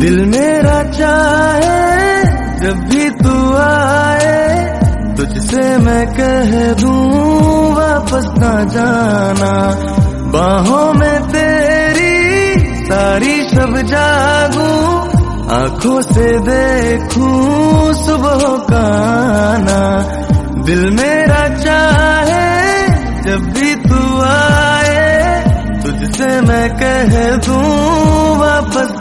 दिल मेरा चाहे जब भी तू आए, तुझसे मैं कह दूं वापस ना जाना। बाहों में तेरी सारी शब जागूं, आंखों से देखूं सुबह का आना। दिल मेरा चाहे जब भी तू आए, तुझसे मैं कह दूं वापस